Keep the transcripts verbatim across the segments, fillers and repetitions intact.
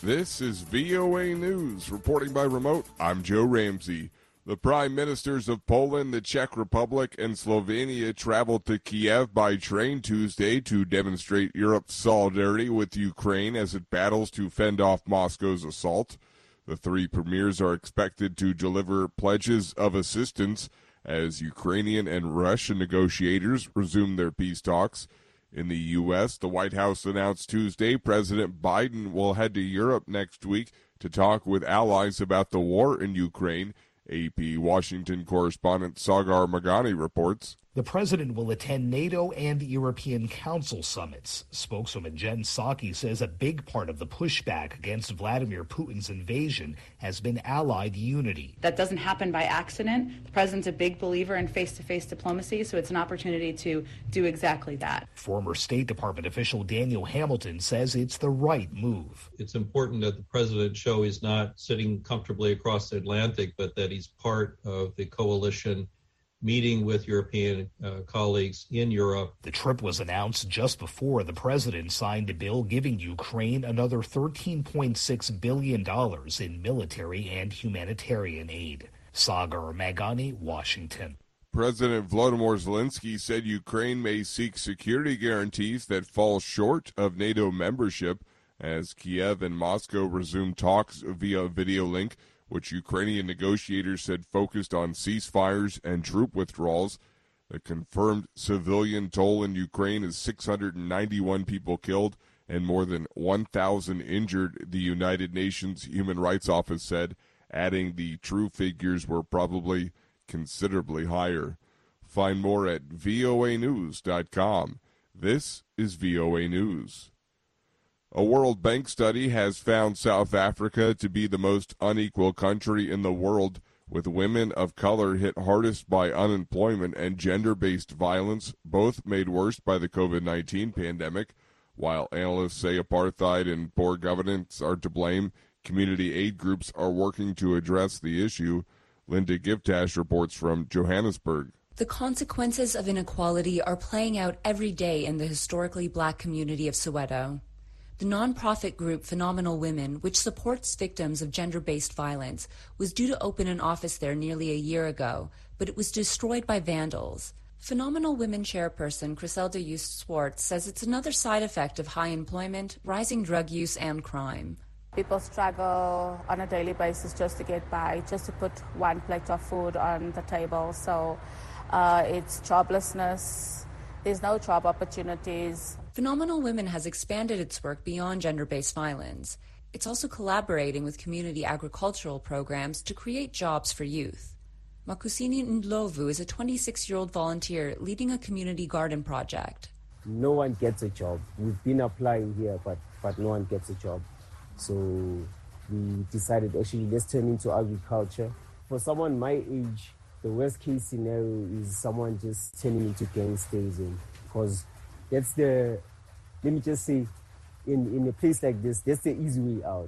This is V O A News. Reporting by remote, I'm Joe Ramsey. The prime ministers of Poland, the Czech Republic, and Slovenia traveled to Kiev by train Tuesday to demonstrate Europe's solidarity with Ukraine as it battles to fend off Moscow's assault. The three premiers are expected to deliver pledges of assistance as Ukrainian and Russian negotiators resume their peace talks. In the U S, the White House announced Tuesday President Biden will head to Europe next week to talk with allies about the war in Ukraine. A P Washington correspondent Sagar Magani reports. The president will attend NATO and European Council summits. Spokeswoman Jen Psaki says a big part of the pushback against Vladimir Putin's invasion has been allied unity. That doesn't happen by accident. The president's a big believer in face-to-face diplomacy, so it's an opportunity to do exactly that. Former State Department official Daniel Hamilton says it's the right move. It's important that the president show he's not sitting comfortably across the Atlantic, but that he's part of the coalition meeting with European uh, colleagues in Europe. The trip was announced just before the president signed a bill giving Ukraine another thirteen point six billion dollars in military and humanitarian aid. Sagar Magani, Washington. President Volodymyr Zelensky said Ukraine may seek security guarantees that fall short of NATO membership as Kiev and Moscow resume talks via video link, which Ukrainian negotiators said focused on ceasefires and troop withdrawals. The confirmed civilian toll in Ukraine is six hundred ninety-one people killed and more than one thousand injured, the United Nations Human Rights Office said, adding the true figures were probably considerably higher. Find more at V O A news dot com. This is V O A News. A World Bank study has found South Africa to be the most unequal country in the world, with women of color hit hardest by unemployment and gender-based violence, both made worse by the covid nineteen pandemic. While analysts say apartheid and poor governance are to blame, community aid groups are working to address the issue. Linda Giftash reports from Johannesburg. The consequences of inequality are playing out every day in the historically black community of Soweto. The nonprofit group Phenomenal Women, which supports victims of gender-based violence, was due to open an office there nearly a year ago, but it was destroyed by vandals. Phenomenal Women chairperson Griselda Just Swartz says it's another side effect of high employment, rising drug use, and crime. People struggle on a daily basis just to get by, just to put one plate of food on the table. So uh, it's joblessness. There's no job opportunities. Phenomenal Women has expanded its work beyond gender-based violence. It's also collaborating with community agricultural programs to create jobs for youth. Makusini Ndlovu is a twenty-six-year-old volunteer leading a community garden project. No one gets a job. We've been applying here, but, but no one gets a job. So we decided actually let's turn into agriculture. For someone my age, the worst case scenario is someone just turning into gangsters, because that's the, let me just say, in, in a place like this, that's the easy way out.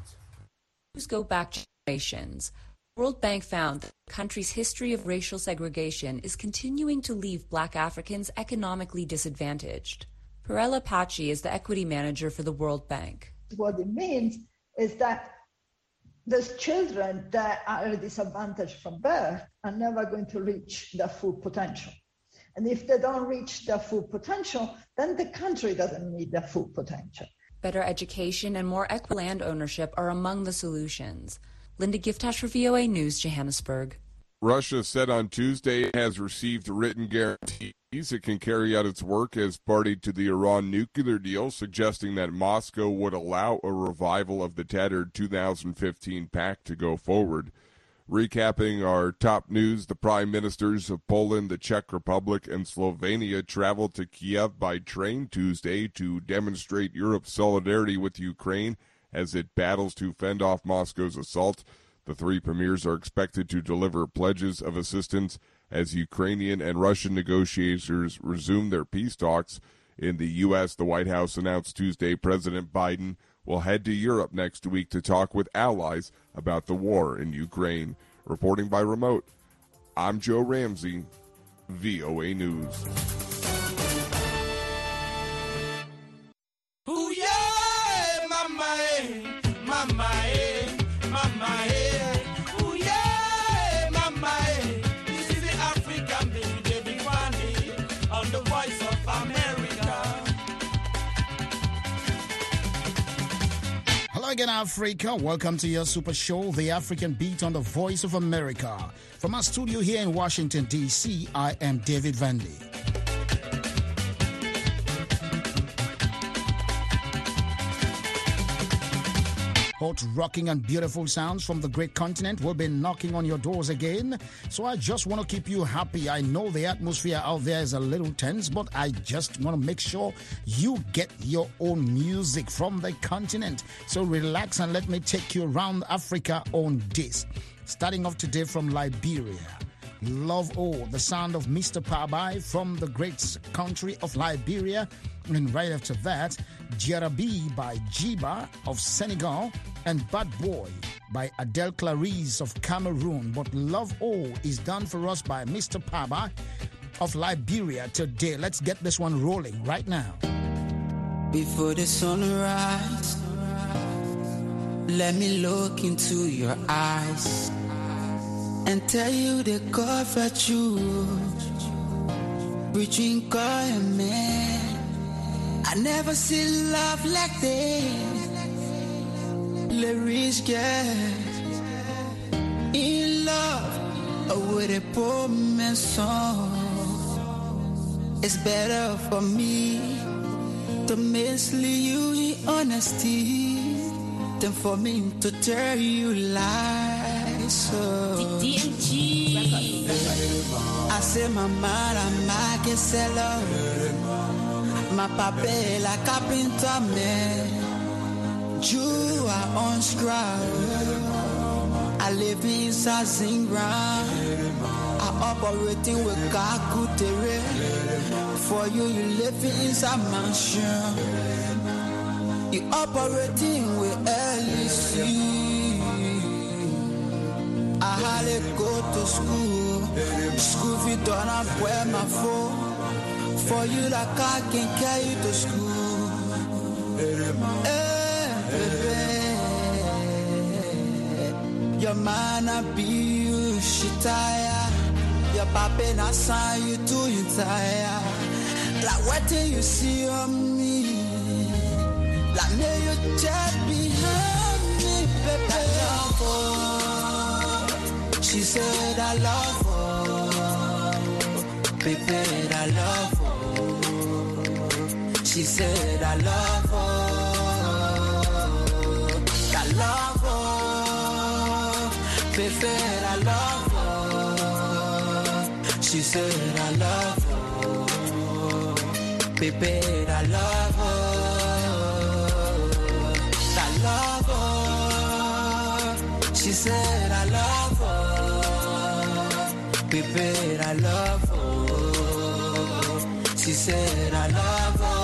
Go back generations. World Bank found that the country's history of racial segregation is continuing to leave black Africans economically disadvantaged. Perella Pachi is the equity manager for the World Bank. What it means is that those children that are disadvantaged from birth are never going to reach their full potential. And if they don't reach their full potential, then the country doesn't meet their full potential. Better education and more equitable land ownership are among the solutions. Linda Giftash for V O A News, Johannesburg. Russia said on Tuesday it has received written guarantees it can carry out its work as party to the Iran nuclear deal, suggesting that Moscow would allow a revival of the tattered two thousand fifteen pact to go forward. Recapping our top news, the prime ministers of Poland, the Czech Republic, and Slovenia traveled to Kiev by train Tuesday to demonstrate Europe's solidarity with Ukraine as it battles to fend off Moscow's assault. The three premiers are expected to deliver pledges of assistance as Ukrainian and Russian negotiators resume their peace talks. In the U S, the White House announced Tuesday President Biden will head to Europe next week to talk with allies about the war in Ukraine. Reporting by remote, I'm Joe Ramsey, V O A News. Ooh, yeah, my mind, my mind. Hello again, Africa. Welcome to your super show, The African Beat on the Voice of America. From our studio here in Washington, D C, I am David Vandy. Hot, rocking, and beautiful sounds from the great continent will be knocking on your doors again. So I just want to keep you happy. I know the atmosphere out there is a little tense, but I just want to make sure you get your own music from the continent. So relax and let me take you around Africa on this. Starting off today from Liberia. Love All, the sound of Mister Pabai from the great country of Liberia. And right after that, Jarabi by Jiba of Senegal and Bad Boy by Adele Clarice of Cameroon. But Love All is done for us by Mister Pabai of Liberia today. Let's get this one rolling right now. Before the sunrise, let me look into your eyes and tell you the God that you between God and man. I never see love like this. Lyrics get in love with a poor man's song. It's better for me to mislead you in honesty than for me to tell you lies. So I say my mind, I can sell out. My papa la carpenter man, you are on strike. I live in Sazingra. I operating with Kakutere. For you, you live inside mansion. You operating with L E C. I hardly go to school. School feet don't have where my phone. For you, like I can carry you to school. Hey, baby. Your man a be you, she tired. Your papa na sign you to you tired. Like what do you see on me? Like me you just behind me, baby. I love her. She said I love her. Baby, I love her. She said, I love her, I love her, baby, I love her. She said, I love her, baby, I love her, I love her. She said, I love her, baby, I love her. She said, I love her.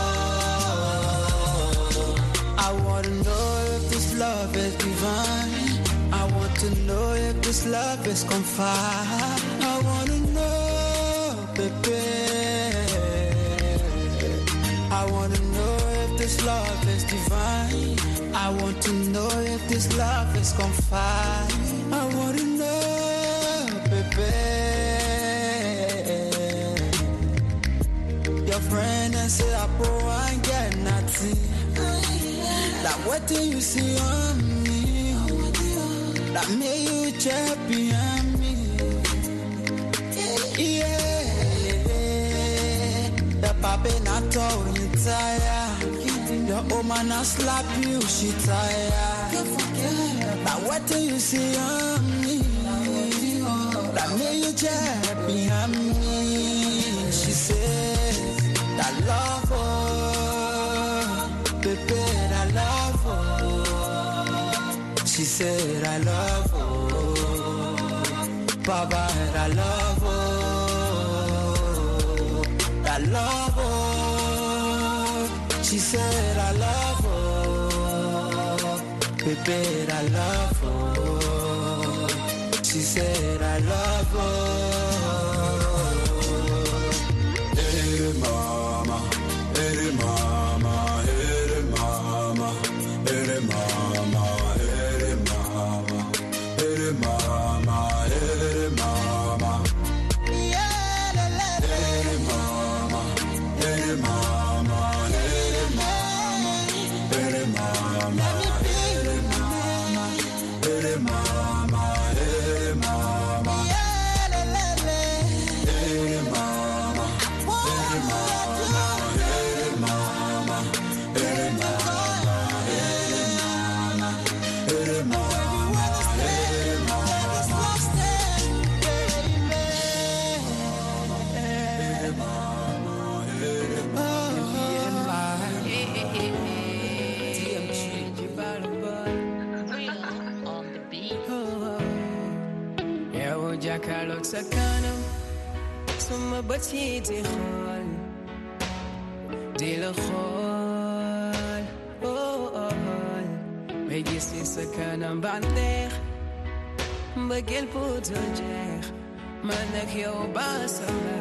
I want to know if this love is divine. I want to know if this love is confide. I want to know, baby. I want to know if this love is divine. I want to know if this love is confide. I want to know, baby. Your friend and say I poor and get nothing. Like what do you see on me? Like me you champion me. Yeah, the papa not told you tired. Your woman not slap you, she tired. Like what do you see on me? Like me you champion me. She said I love her, baby, I love her. She said I love her, Baba, I love her, I love her. She said I love her, baby, I love her. She said I love her. Hey mama, hey mama, hey mama, hey mama, hey mama, hey mama, hey mama. Yeah, hey mama, hey mama, hey mama, hey mama, hey mama. jàkkaarloog sa kanam suma bët yi di xool di la xool oh oh may gis ci sa kanam bànneex mbëggeel bu dul jeex man ak yow ba sama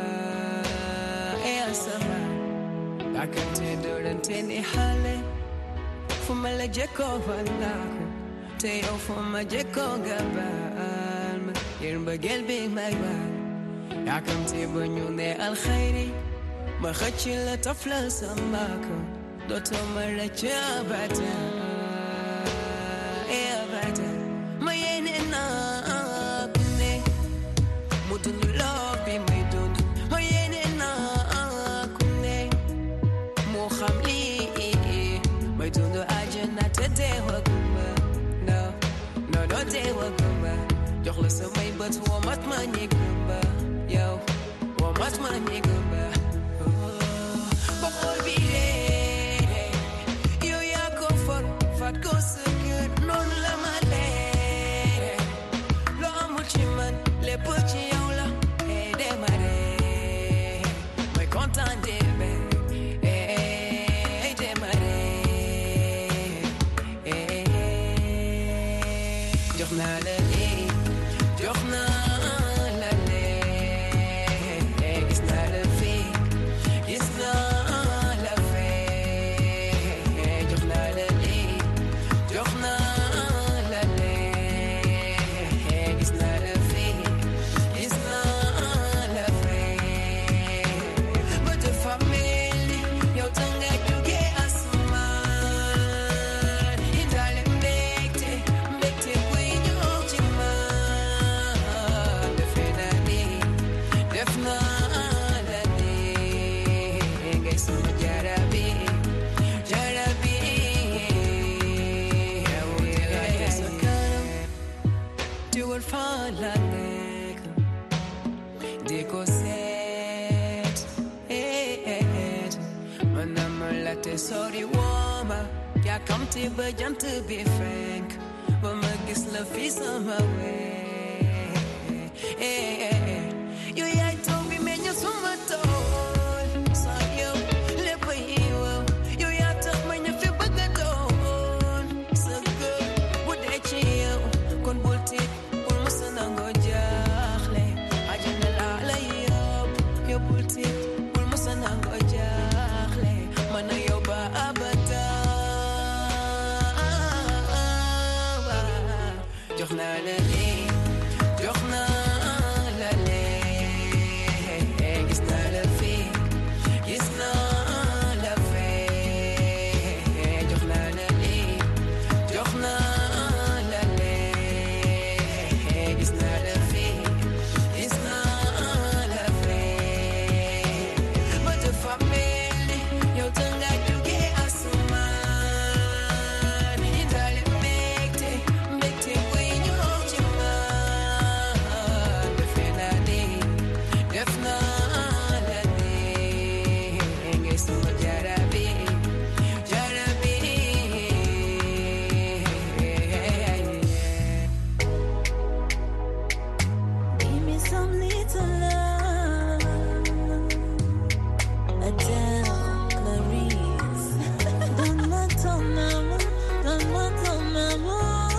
eh sama akante doorante ni xale fu ma la jëkkoo wallaahu te yow fu ma jëkkoo nga baal ma yéen mbëggeel bi may baal akante ba ñu ne alxayri ma xëcc la taf la sama ko dootoo ma rëcc abada eh abada ma yéene naa ku ne mu dund loo bi may dund ma yéene naa ku ne moo xam lii may dund àjjana te deewaguma no no no deewaguma jox la samay bët woo mat ma ñiguma yow woo mat ma ñiguma ba xool bi lee yow yaa ko for fat ko sa kër noonu la ma lee loo amul ci man lépp ci yow la eh demare may kontaan dembe eh demare eh jox naa la lii jox naa la lee gis naa la fii gis naa la fee jox naa la lii jox naa la lee gis naa la fii gis naa la fee ba dafa mel ni yow tanga jóge asamaan indaale mbégte mbégte buy ñëw ci man defe naa ni def naa la ni ngay sama jarabi jarabi yow yaay sa kanam diwal fan la nekk di ko seet eet man na ma la te sori wooma yàkkamti ba jant bi fenk ba ma gis la fi sama wee yow yaay taw bi meññ suma tool sa yow lépp yiw yow yaa tax ma ña fi bëgg a doon sa kër bu dee ci yow kon bul tiit bul musa nangoo jaaxle àjjana laa la yóbbu yow bul tiit bul musa nangoo jaaxle man na yow ba abada jox naa la lii jox naa la lee gis naa la fii gis naa la fee jox naa la lii jox naa la lee gis naa la fii gis naa la fee ba dafa mel ni yow tanga jóge asamaan indaale mbégte mbégte buy ñëw ci man defe naa ni def naa la ni ngay sama jarabi jarabi Give me some little love, Adele, Clarice. Don't matter, mama, don't matter, mama.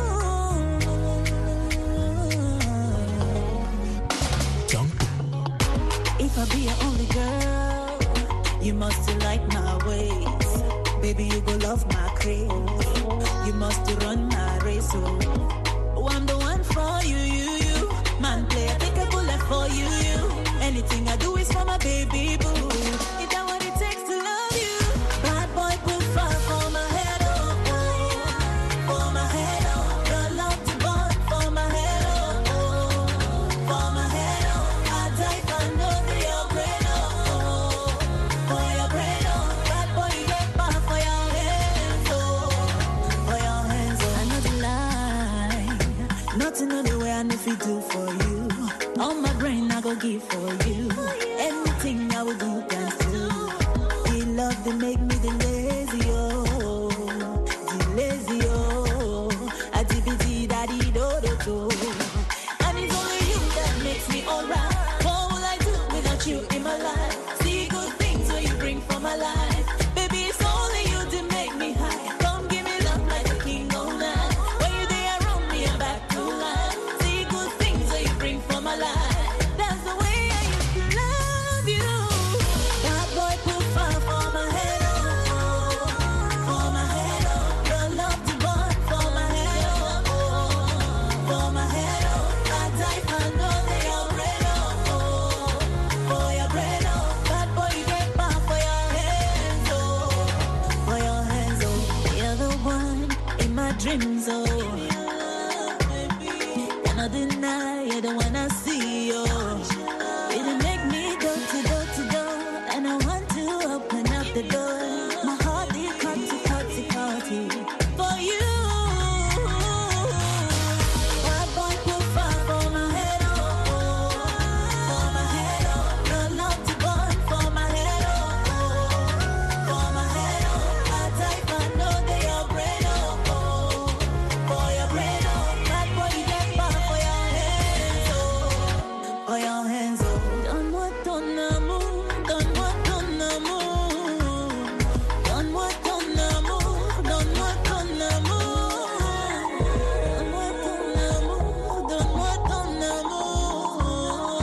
If I be your only girl, you must like my ways. Baby, you go love my craze. You must run my race. Oh, I'm the one for you, you, you. Man, play, I take a bullet for you, you. Anything I do is for my baby boo. Is that what it takes to love you? Bad boy, put fire for my head, oh, oh. For my head, oh. Your love to burn for my head, oh, oh. For my head, oh. I die for no the your brain, oh, oh. For your brain, oh. Bad boy, you get back for your hands, oh. For your hands, oh. I know the lie. Nothing on the way I know if you do for you. All my brain I go give for you. Anything I will do thanks to. The love they make me the lazy, oh. The lazy, oh. I D B D daddy do do do. And it's only you that dreams, oh. Cannot deny, I don't wanna see you. It'll make me go to go to go, and I want to open up the door. My heart is cutty, cutty, cutty for you. Bad boy, put fire for my head, oh, oh. For my head, oh. No love to burn for my head, oh, oh. For my head, oh. I type, I know they are brain, oh, oh. For your brain, oh. Bad boy, you get back for your hands, oh. For your hands, oh. Don't want to know, don't want to know, don't want to know, don't want to know, don't want to know, don't want to know.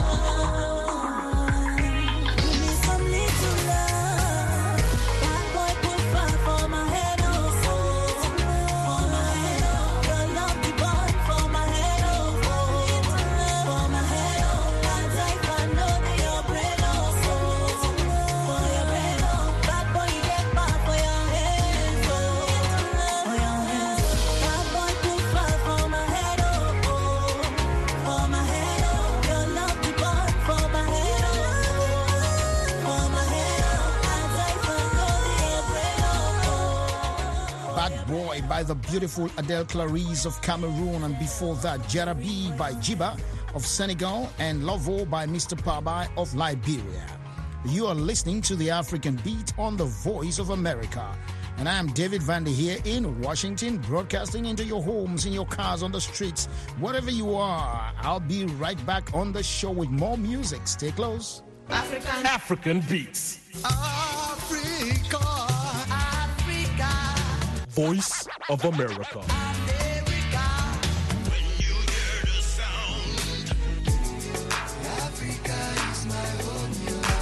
Give me some little love. Bad boy, put fire for my head, oh, oh. For my head, oh. Your love be born for my head, oh, oh. For my head, oh. I type, I know that you're brain, oh, oh. For your brain, oh. Bad boy, you get back for your hands, oh. For your hands, oh. Bad boy, put fire for my head, oh, oh. For my head, oh. Your love be born for my head, oh. For my head, oh. I type, I know that you're brain, oh, oh. Bad Boy by the beautiful Adele Clarice of Cameroon, and before that, Jarabi by Jiba of Senegal, and Lovo by Mister Pabai of Liberia. You are listening to the African Beat on the Voice of America. And I am David Vandy here in Washington, broadcasting into your homes, in your cars, on the streets, wherever you are. I'll be right back on the show with more music. Stay close. African African Beats. Africa, Africa, Voice of America. America. When you hear the sound, Africa is my home.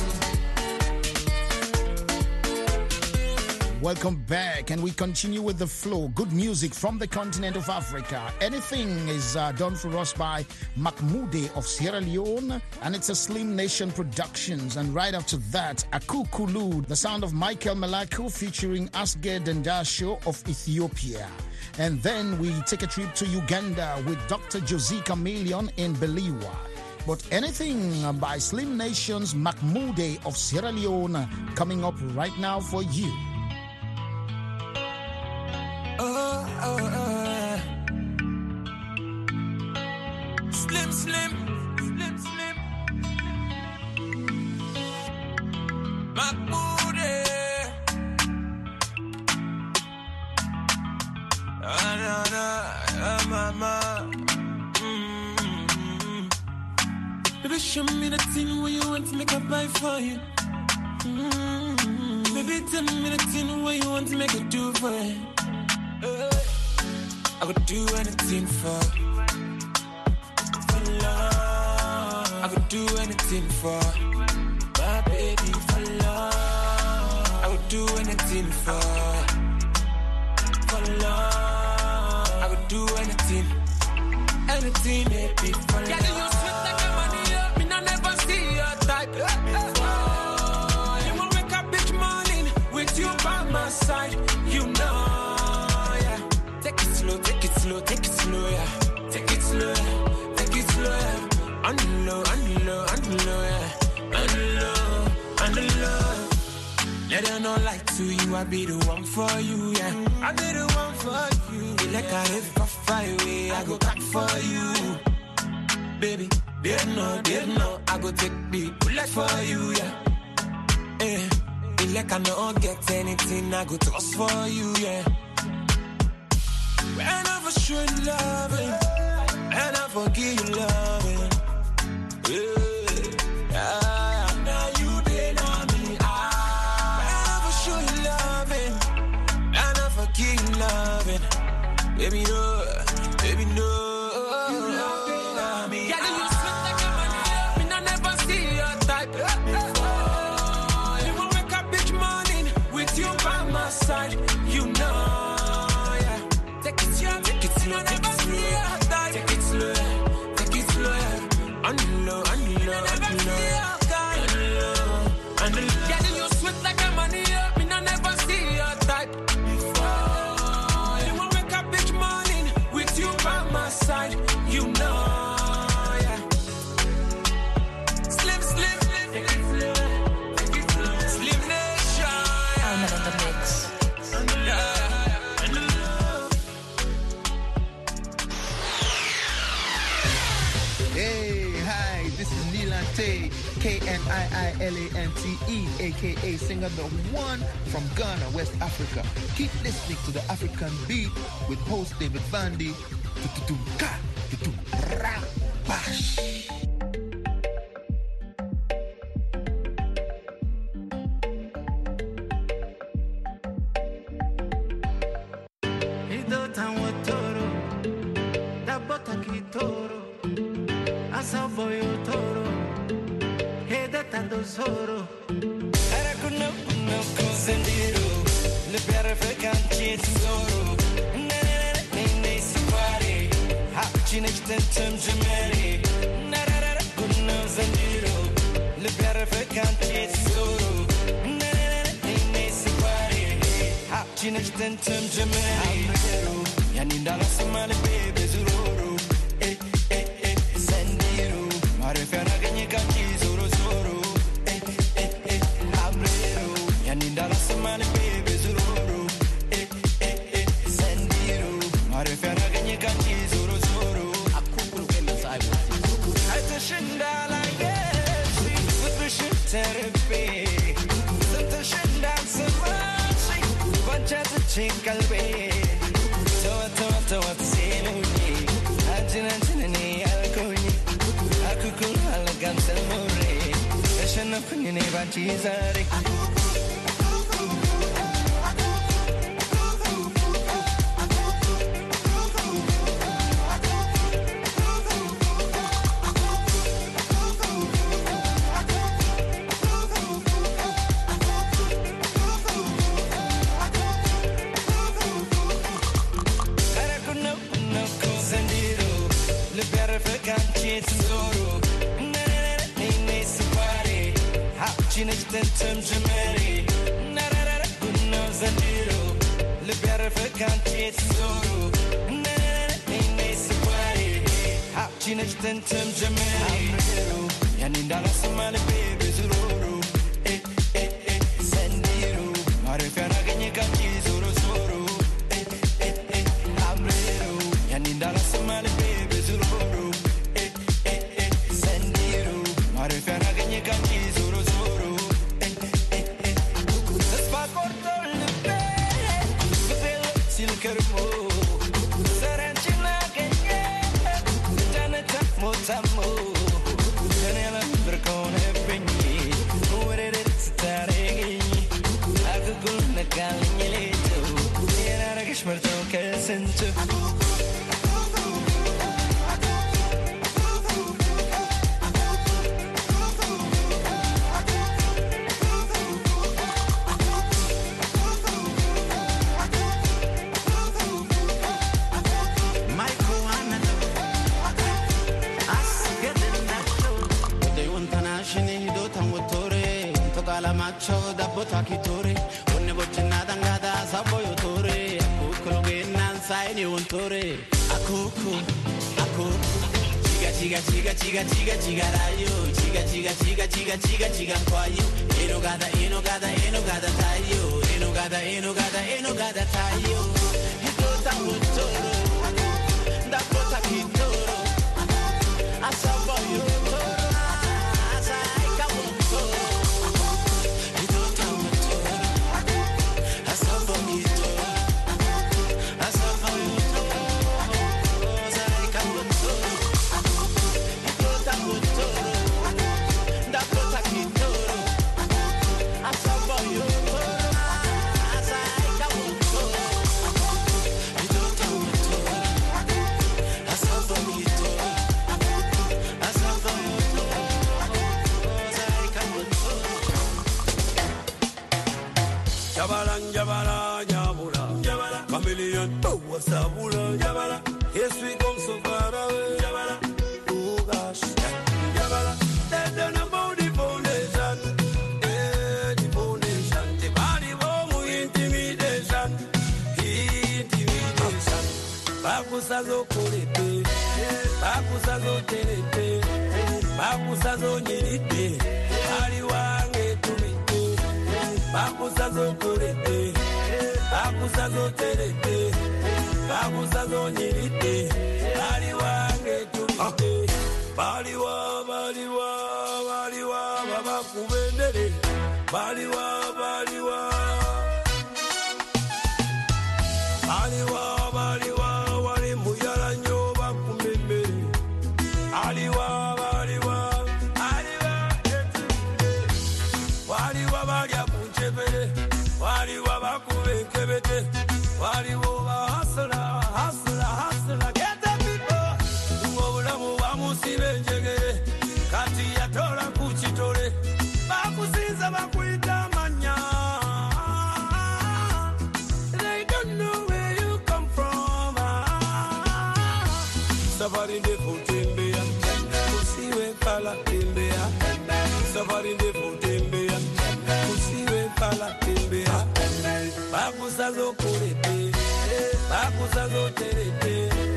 Welcome back, and we continue with the flow. Good music from the continent of Africa. Anything is uh, done for us by Makmude of Sierra Leone, and it's a Slim Nation Productions. And right after that, Akukulu, the sound of Michael Malaku featuring Asged Dandasho of Ethiopia. And then we take a trip to Uganda with Doctor Josie Chameleon in Beliwa. But anything by Slim Nation's Makmude of Sierra Leone coming up right now for you. Oh, oh, oh. Slim, slim, slim, slim. Makmude. Ah, na, na, ah, mama. Mm-hmm. Baby, show me the thing where you want to make a buy for you. Mm-hmm. Baby, tell me the thing where you want to make a do for you. Uh, I would do anything for, for love. I would do anything for my baby, for love. I would do anything for, for love. I would do anything, anything, baby, for love. Yeah, you sweet like a money up, me I never see your type before. You will wake up each morning with you by my side, you know. Take it slow, take it slow, take it slow, yeah. Take it slow, yeah. Take it slow, yeah. On the low, on the low, on the low, yeah. On the low, on the low. Let her know like to you, I be the one for you, yeah. I be the one for you. Be like I live for fire away, I go back for you. Baby, they know, they know, I go take the bullet for you, yeah. Eh, be like I don't get anything, I go toss for you, yeah. When I for sure loving, and I forgive you loving. Yeah, yeah. Now you did on me. I, when I for sure loving, and I forgive you loving. Baby, no, baby, no. You love me. Yeah, you sweet like a money. Me I never see your type before. You will wake up each morning with you by my side. You know. Take it slow, take it slow, take it slow, take it slow, take it slow, on the low, on the low, on the low, on the low. Yeah, you sweet like a money up, me I never see your type before. You will wake up each morning. K N I I L A N T E, a k a singer the one from Ghana, West Africa. Keep listening to the African Beat with host David Vandy. Tu-tu-tu-ka, tu-tu-ra-bash. Soro era kuno kuno kozendiro le piare frekanti soro ne ne ne ne sipari ha chinechtem tem gemeri na ra ra kuno zendiro le piare frekanti soro ne ne ne ne sipari ha chinechtem tem gemeri yani ndala samale bebe zuroro eh eh eh zendiro mare fiana ganye kanti zoro zoro Nindala samale bebe zururu eh eh eh sendiro mare fiana ganye kanji zuru zuru akukuru kena saibu aita shindala yesi utbishi therapy santa shindal samashi vanchata chinkalbe tawa tawa tawa tseluni ajina ajina ni alkoni akukuru halagam selmore shana kunyene vanchizare Tem gemeri na ra ra kuno zandiro le piare frekanti soro ne ne ne sipari ha chinechtem tem gemeri yani ndala samale bebe zururu eh eh eh sendiro mare fiana ganye kanji zoro zoro eh eh eh amrero yani ndala samale bebe zururu eh eh eh sendiro mare fiana ganye kanji zoro zoro Kermo, Saranchina Kenya, Janeta Motamo, Janela Bercone Penny, where it's Taregi, Agul Nagalito, Yanagashmerto Kelsentu. Macho da botakitore onne bochina dangada saboyo tore akukro genan saini untore akuku akuku chiga chiga chiga chiga chiga chiga rayo chiga chiga chiga chiga chiga chiga kwayo eno gada eno gada eno gada tayo eno gada eno gada eno gada tayo hidota utoro da botakitoro asaboyo toro Jabala, Jabala, Jabula, Jabala, Chameleon, oh, what's up, Jabala, yes, we come so far away, Jabala, oh gosh, Jabala, they don't know about the foundation, eh, the foundation, the body of intimidation, intimidation, Bakusazo Kurete, Bakusazo Terete, Bakusazo Nirite, Ariwange Tumite, Bakusazo Kurete, Bakusazo Terete, Bakusazo Nirite, Ariwange Tumite, Baliwa, Baliwa, Baliwa. bakubendere baliwa baliwa baliwa baliwa wali muyala nyo bakumembere aliwa baliwa aliwa waliwa balya kunchebere waliwa bakubenkebete waliwo bahasula hasula hasula get the people ngobulamu bamusibe njegere kati yatola kuchitole bakusinza bakwita manya they don't know where you come from safari ndefu tembea usiwe pala tembea safari ndefu tembea usiwe pala tembea bakusazo kurete bakusazo terete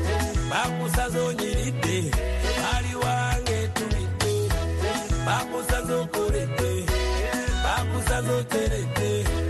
bakusazo nyirite ali wange tulite bakusazo kurete bakusazo terete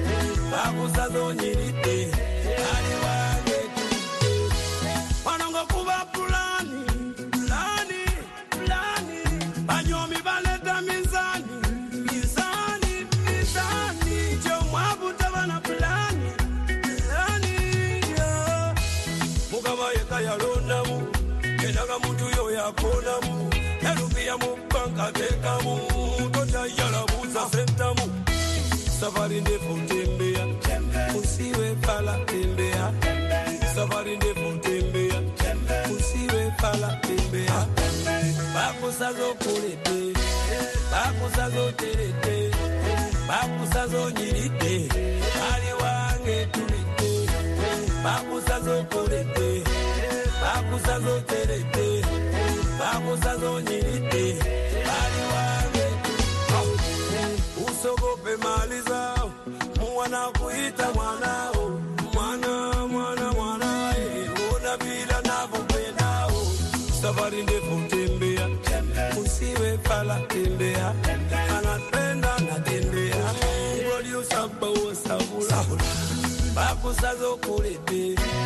bakusazo nyirite ali wange tulite wanongo kuba plani plani plani banyomi baleta mizani mizani mizani jo mwabuta bana plani plani yeah. Mugaba yeka yalonamu kenaga muntu yo yakonamu erupia mu banka tekamu tota yalabuza sentamu safari ndefu tembea usiwe pala tembea safari ndefu tembea usiwe pala tembea bakusazo kurete bakusazo terete bakusazo nyirite ali wange tulite bakusazo kurete bakusazo terete bakusazo nyirite ali wange tulite usogope mali zao mwana kuita mwanao mwana mwana mwana ona bila navopendao safari ndefu tembea usiwe pala tembea anapenda natembea ngolio sababu sabula bakusazo kurete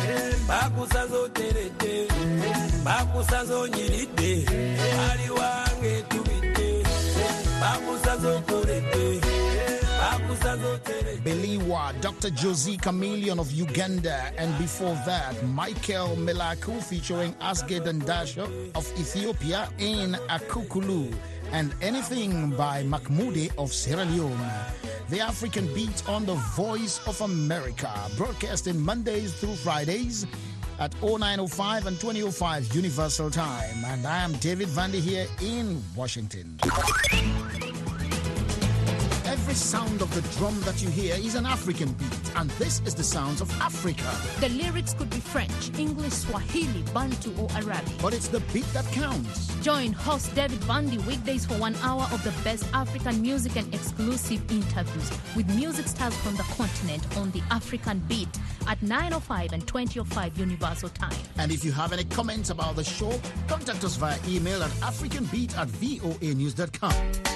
bakusazo terete bakusazo nyirite ali wange tubite bakusazo kurete bakusazo terete Beliwa, Doctor Josie Chameleon of Uganda, and before that, Michael Melaku featuring Asged and Dasho of Ethiopia in Akukulu, and Anything by Mahmoudi of Sierra Leone. The African Beat on the Voice of America, broadcasting Mondays through Fridays at oh nine oh five and twenty oh five Universal Time. And I am David Vandy here in Washington. Every sound of the drum that you hear is an African beat, and this is the sounds of Africa. The lyrics could be French, English, Swahili, Bantu, or Arabic. But it's the beat that counts. Join host David Vandy weekdays for one hour of the best African music and exclusive interviews with music stars from the continent on the African Beat at nine oh five and twenty oh five Universal Time. And if you have any comments about the show, contact us via email at africanbeat at voa news dot com.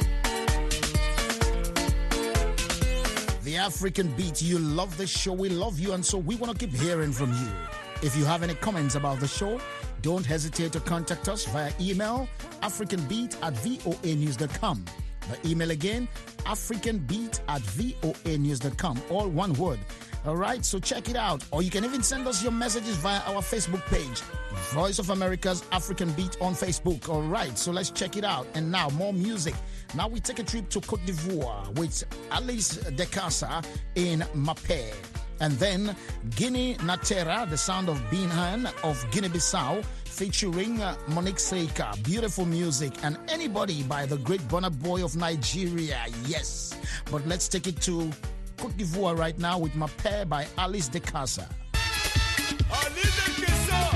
The African Beat, you love the show, we love you, and so we want to keep hearing from you. If you have any comments about the show, don't hesitate to contact us via email, africanbeat at voa news dot com. The email again, africanbeat at voa news dot com, all one word. All right, so check it out. Or you can even send us your messages via our Facebook page, Voice of America's African Beat on Facebook. All right, so let's check it out. And now, more music. Now we take a trip to Cote d'Ivoire with Alice Dekasa in Mapé. And then Guinea Natera, the sound of Binhan of Guinea-Bissau, featuring uh, Monique Seika. Beautiful music. And Anybody by the great Burna Boy of Nigeria. Yes. But let's take it to Cote d'Ivoire right now with Mapé by Alice Dekasa. Alice Dekasa.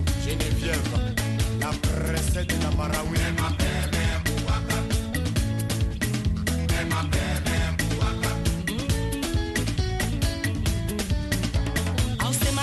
Geneviève, la princesse de la Marawi.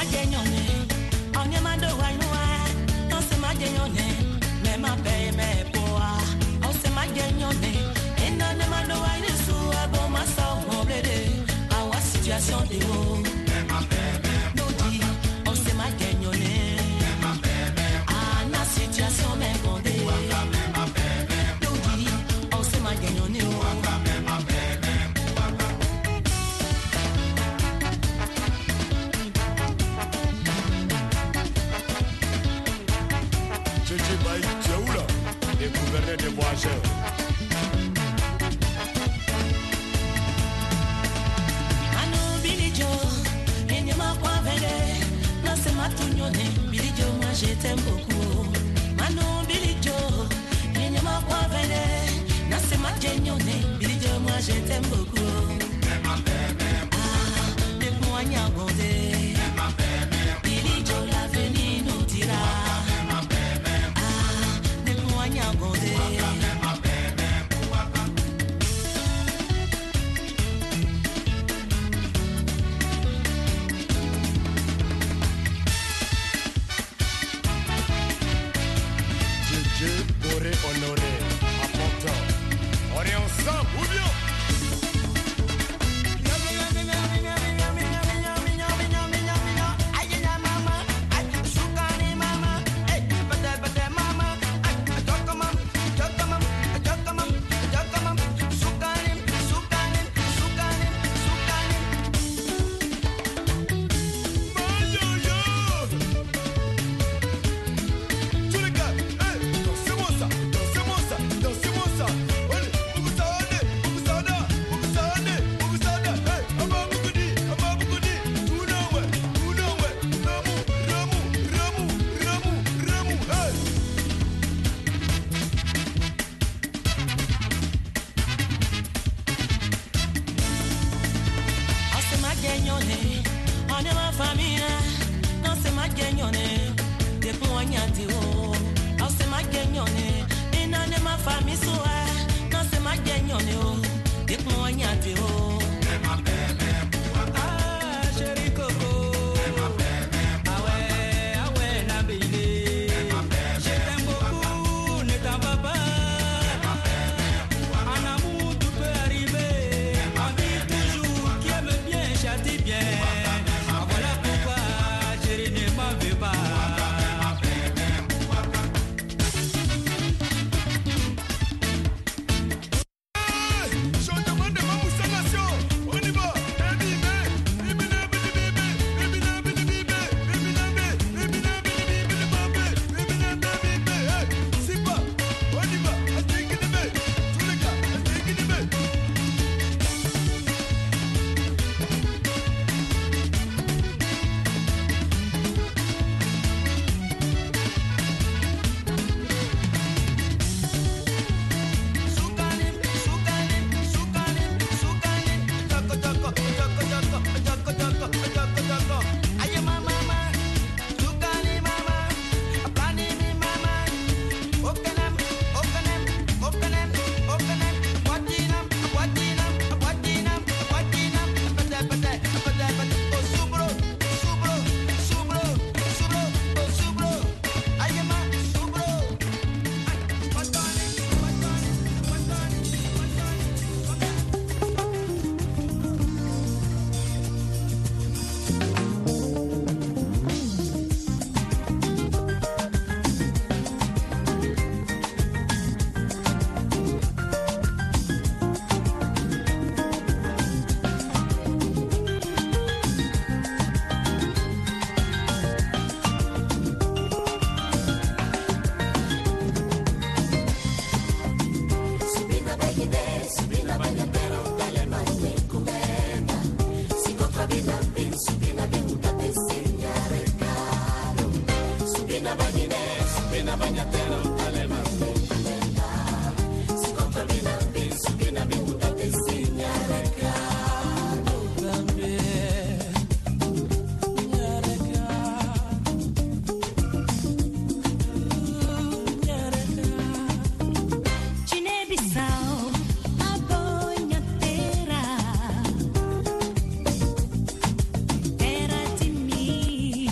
Terra de mim.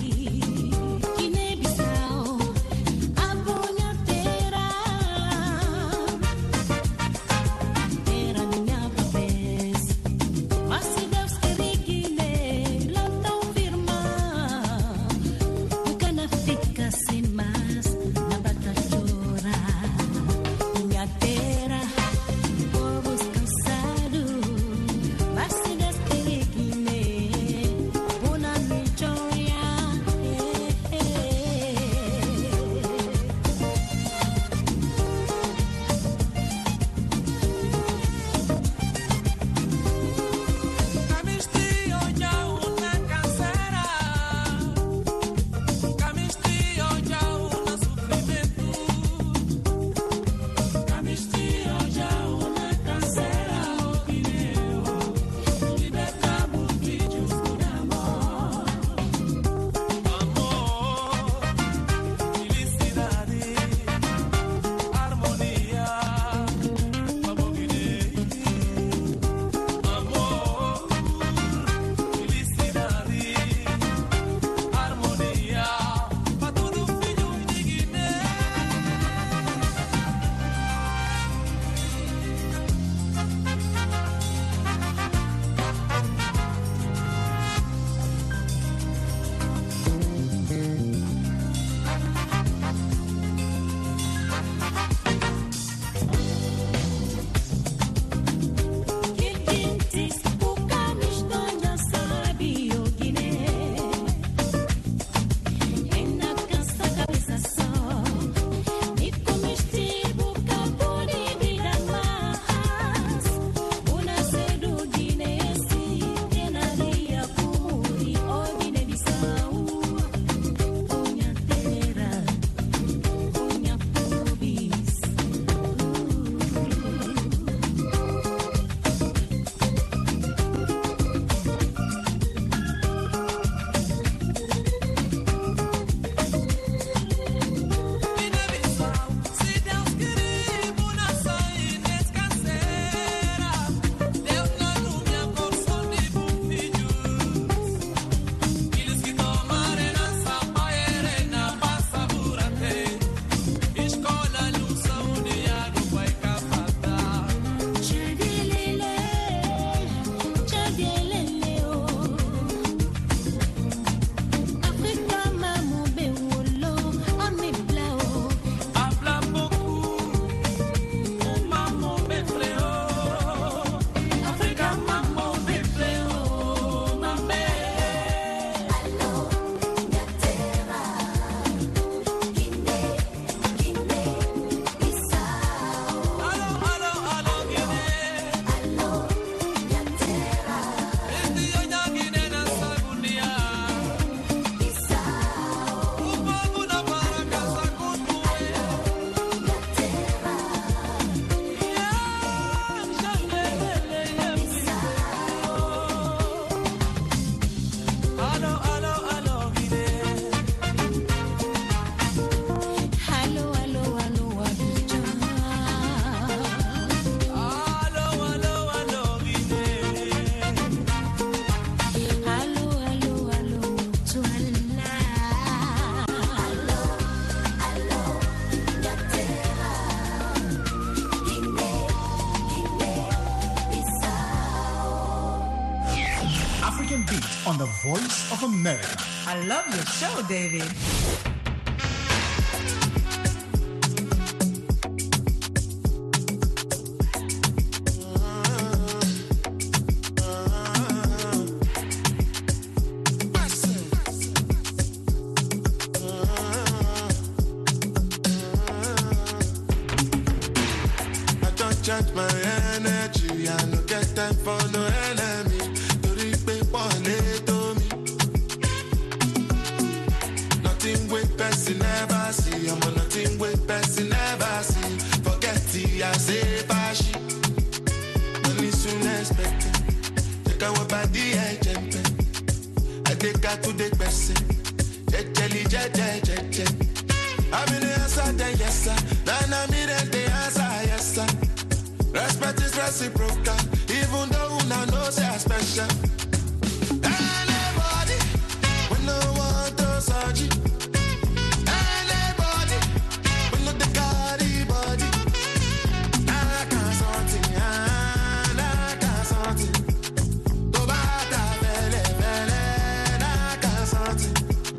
voice of America. I love your show, David. Charge my energy, I no get time for no enemy. To repay one to me. Nothing with person never see. I'm on nothing with person never see. Forget it, I say bashi. Money soon expected. Take our body agent. I take her to the person. Jelly, jelly, jelly. I'm in the answer, then yes sir. Then I'm in the answer, yes sir. Respect is reciprocal, even though una know say I special. Anybody, we no want to search it. Anybody, we no the carry body. I can't something, I can't something. Go back to vele, vele, I can't something.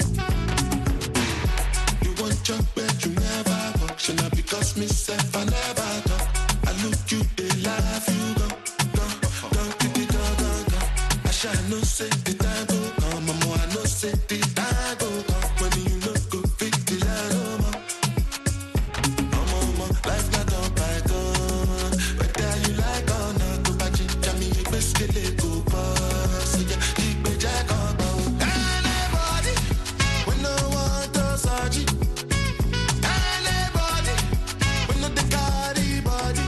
You want your bed, you never walk. Should not because myself, I never talk. I look you, they laugh, you go, go, go, go, go, go, go. I shall no say the time go come, mama, I no say the time go come. When you look go fit the line, oh, mama. Mama, mama, life not on python. Whether you like or not, go back, Jamie, you best get it, go, boss. Yeah, keep it, jack on, go. Anybody, we no want to search it. Anybody, we no the carry body.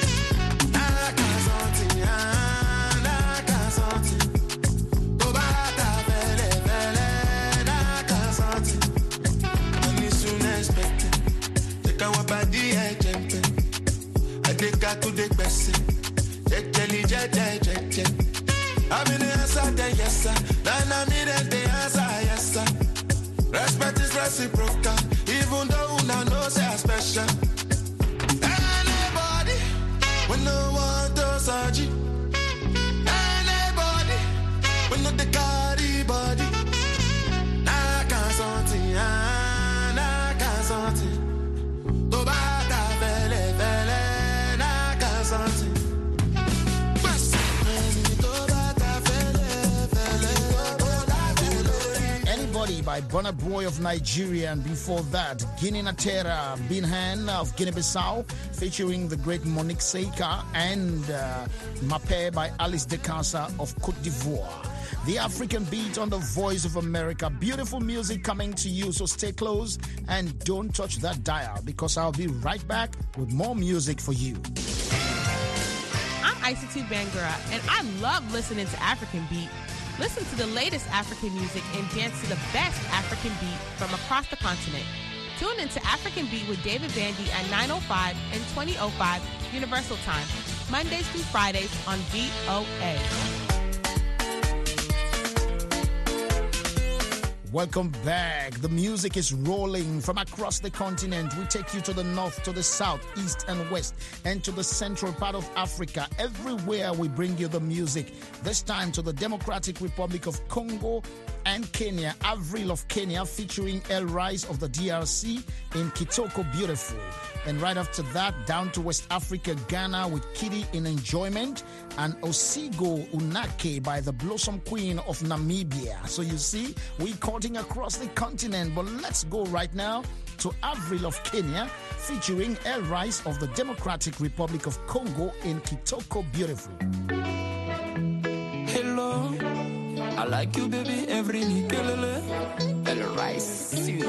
To the person, jelly, jelly, jelly. I'm in the answer, then yes sir. Then I'm in the answer, yes sir. Respect is reciprocal, even though una know say I special. Anybody, we no want to search it. Anybody, we no the carry body. I can't something, I can't something. Go back to vele, vele. Anybody by Burna Boy of Nigeria, and before that, Guinea Natera Binhan of Guinea-Bissau, featuring the great Monique Seika, and uh, Mape by Alice Dekasa of Côte d'Ivoire. The African beat on the Voice of America. Beautiful music coming to you, so stay close and don't touch that dial, because I'll be right back with more music for you. I'm Isatu Bangura, and I love listening to African Beat. Listen to the latest African music and dance to the best African beat from across the continent. Tune into African Beat with David Vandy at nine oh five and twenty oh five Universal Time, Mondays through Fridays on V O A. Welcome back. The music is rolling from across the continent. We take you to the north, to the south, east and west, and to the central part of Africa. Everywhere we bring you the music. This time to the Democratic Republic of Congo and Kenya. Avril of Kenya featuring El Rise of the D R C in Kitoko Beautiful. And right after that, down to West Africa, Ghana with Kitty in Enjoyment, and Osigo Unake by the Blossom Queen of Namibia. So you see, we're cutting across the continent, but let's go right now to Avril of Kenya featuring El Rise of the Democratic Republic of Congo in Kitoko Beautiful. Hello, I like you, baby, every nikelele. El Rise, you.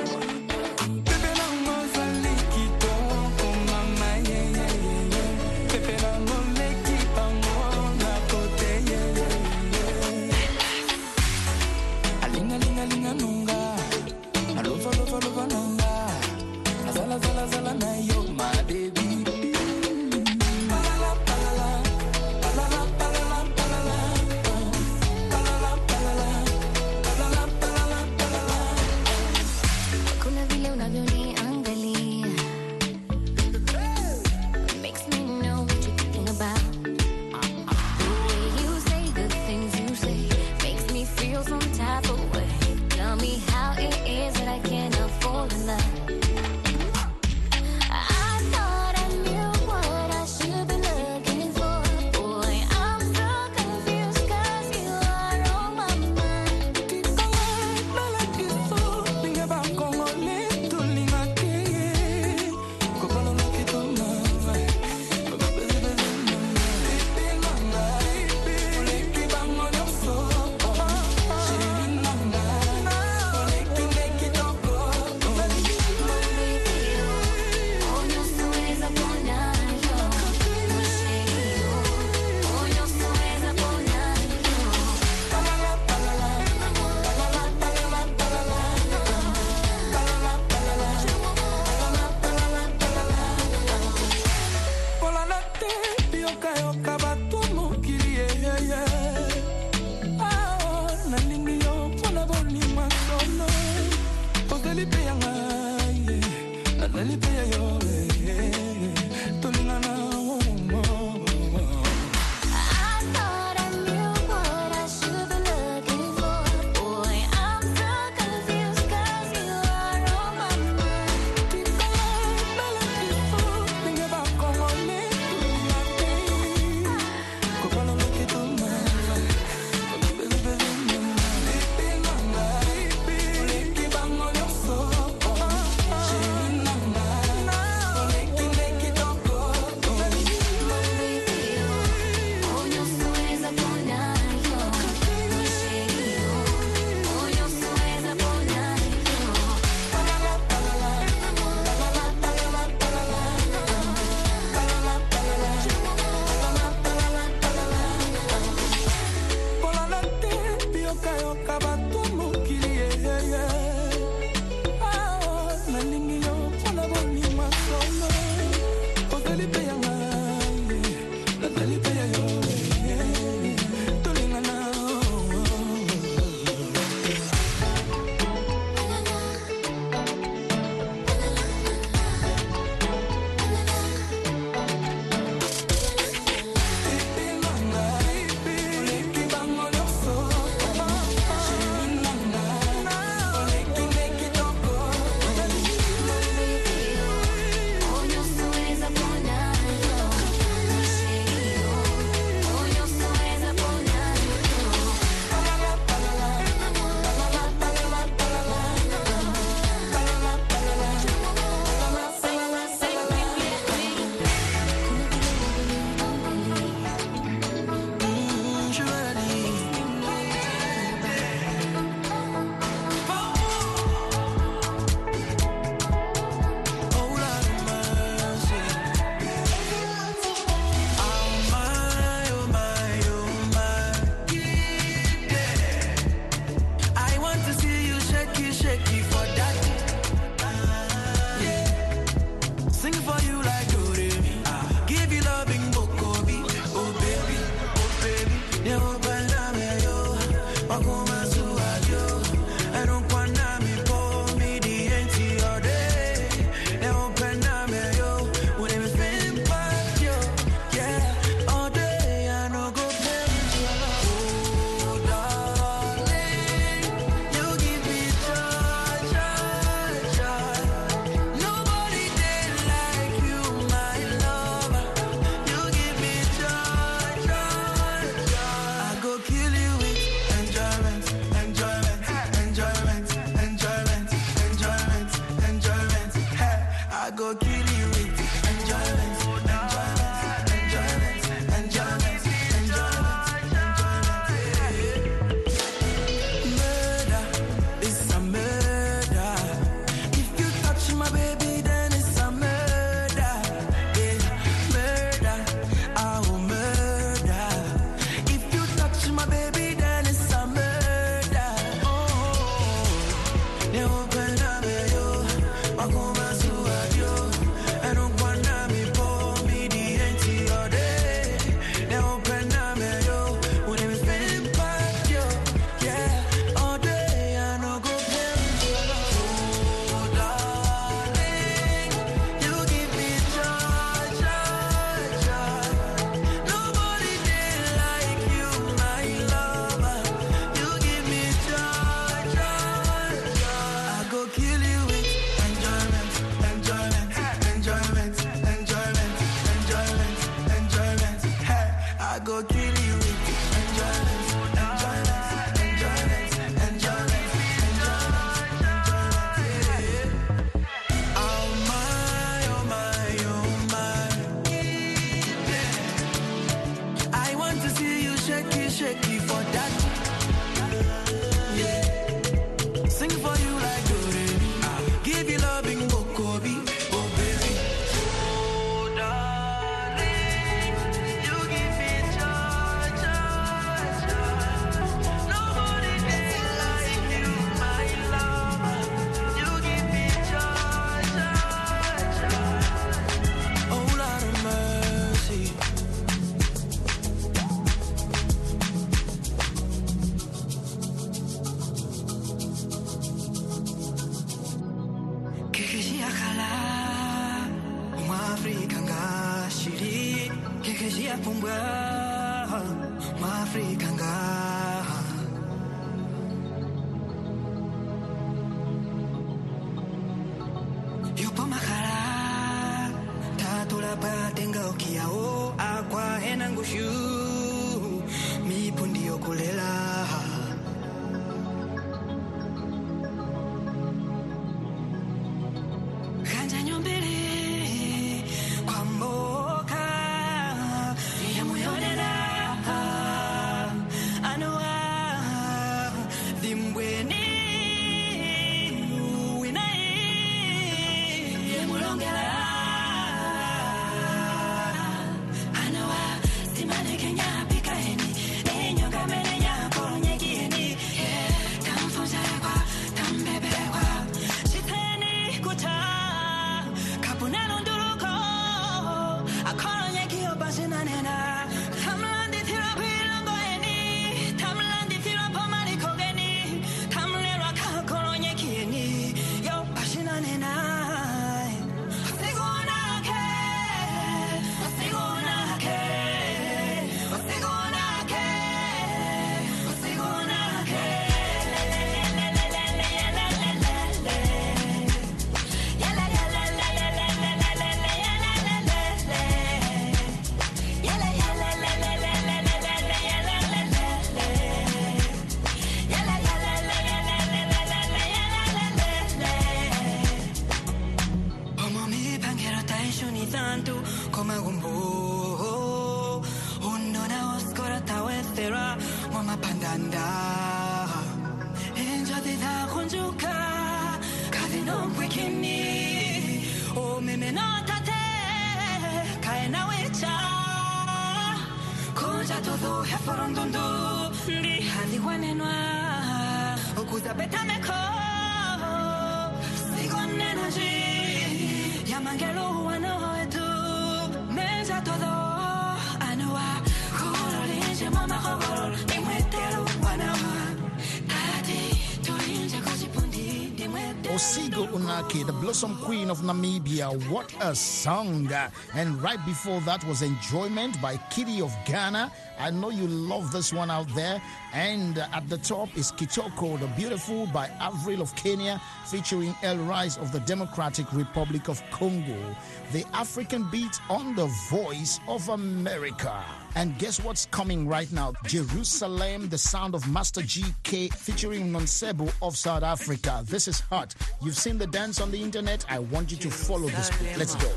Osigo Unake, the Blossom Queen of Namibia. What a song. And right before that was Enjoyment by Kitty of Ghana. I know you love this one out there. And at the top is Kitoko the Beautiful by Avril of Kenya, featuring El Rise of the Democratic Republic of Congo. The African beat on the Voice of America. And guess what's coming right now? Jerusalem, the sound of Master G K featuring Nonsebo of South Africa. This is hot. You've seen the dance on the internet. I want you to follow this. Let's go.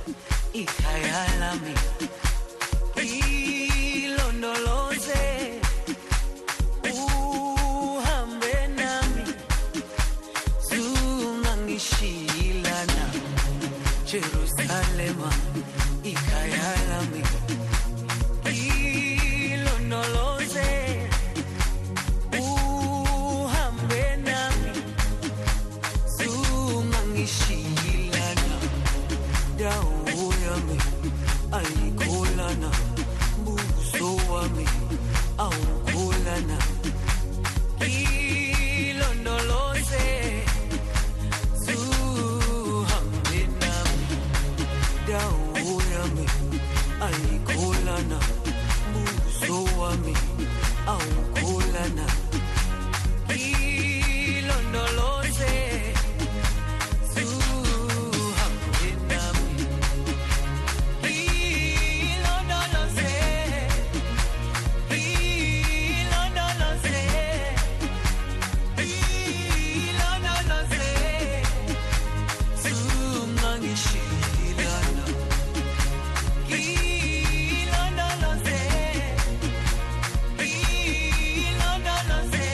Jerusalem, ikayalami, ilonoloze, uhambe nami, ungangishilana dawo yami ayikholana buso wami awukholana ilondoloze zuhambe nami dawo yami ayikholana buso wami awukholana ilondoloze zuhambe nami ilondoloze ilondoloze ilondoloze zungangishilana ilondoloze ilondoloze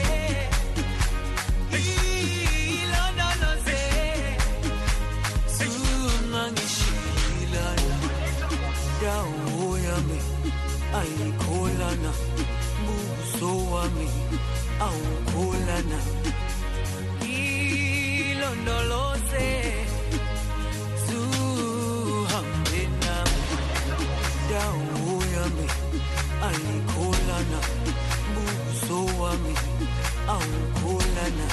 ilondoloze zungangishilana dawo yami ayikholana buso wami awukholana ilondoloze zuhambe nami dawo yami ayikholana buso wami awukholana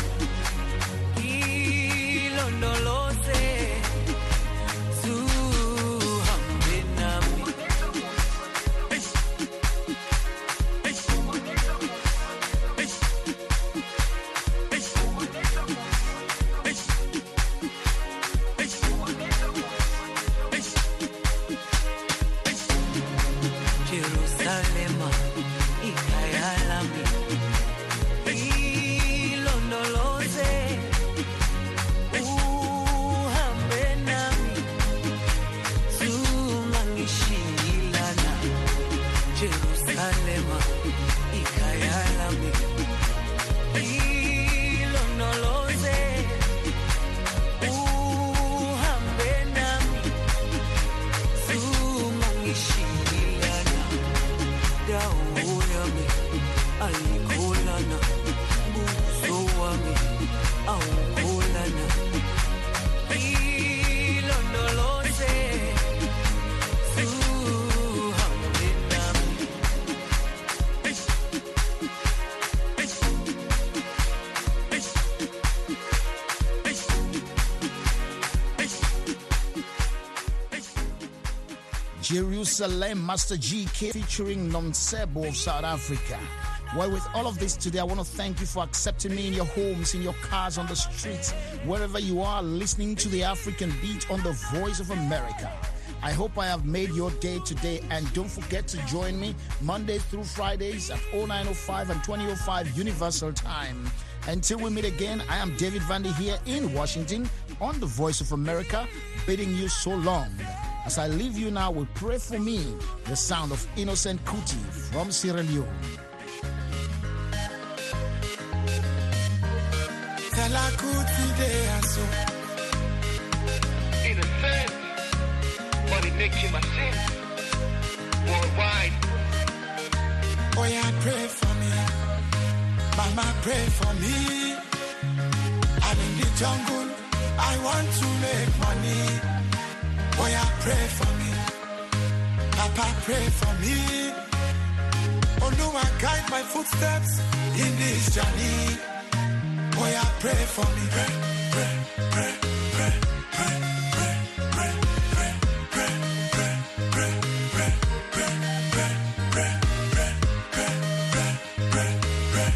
ilondoloze zuhambe nami Jerusalema ikhaya lami ilondoloze uhambe nami zungangishilana Jerusalema ikhaya lami ilondoloze uhambe nami zungangishilana dawo yami ayikholana buso wami awukholana ilondoloze zuhambe nami Jerusalem, Master G K featuring Nonsebo of South Africa. Well, with all of this today, I want to thank you for accepting me in your homes, in your cars, on the streets, wherever you are, listening to the African Beat on the Voice of America. I hope I have made your day today, and don't forget to join me Mondays through Fridays at oh nine oh five and twenty oh five Universal Time. Until we meet again, I am David Vandy here in Washington on the Voice of America, bidding you so long. As I leave you now, we Pray For Me, the sound of Innocent Kuti from Sierra Leone. Tala Kuti de aso. Innocent, but it makes him a sin. Worldwide. Oh yeah, pray for me. Mama, pray for me. I'm in the jungle. I want to make money. Oh yeah, pray for me. Papa, pray for me. Oh no, I guide my footsteps in this journey. Oh yeah, pray for me. Pray, pray, pray, pray, pray, pray, pray, pray, pray, pray, pray, pray, pray, pray, pray, pray, pray, pray, pray,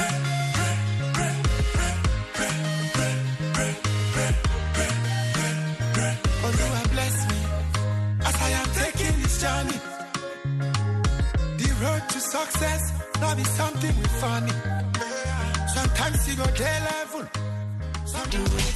pray. Oh Lord, bless me as I am taking this journey. The road to success, now be something we funny. Sometimes you go day level. Sometimes